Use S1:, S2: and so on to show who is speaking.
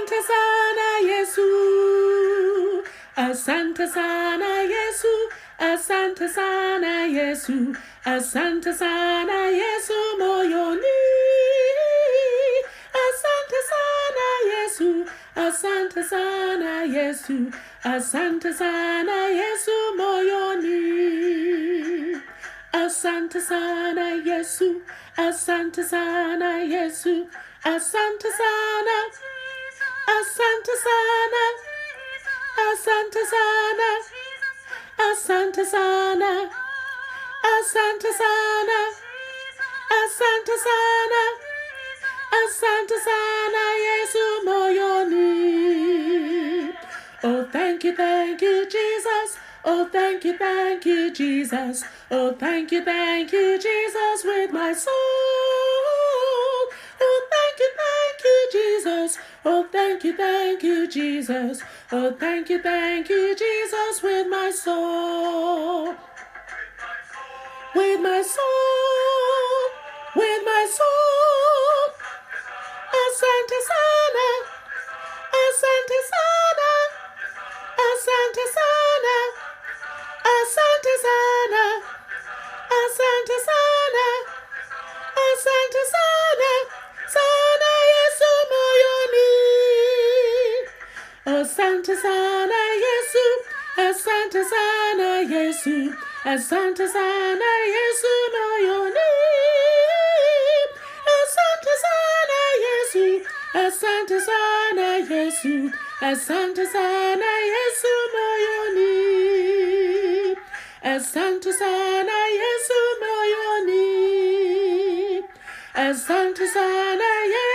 S1: Asante sana Yesu, asante sana Yesu, asante sana Yesu, asante sana Yesu moyoni. Asante sana Yesu, asante sana Yesu, asante sana Yesu moyoni. Asante sana Yesu, asante sana Yesu, asante sana, asante sana, asante sana, asante sana, asante sana, asante sana, asante sana Yesu moyoni. Oh, thank you, Jesus. Oh, thank you, Jesus. Oh, thank you, Jesus, with my soul. Oh, thank you, Jesus. Oh, thank you, Jesus. Oh, thank you, Jesus, with my soul. With my soul, with my soul. Asante sana, asante sana, asante sana, asante sana, asante sana, asante sana, sana Yesu moyoni. Asante sana Yesu, asante sana Yesu, asante sana Yesu moyoni. Asante sana Yesu, asante sana Yesu, asante sana Yesu moyoni. Asante sana Yesu moyoni. Asante sana Yesu.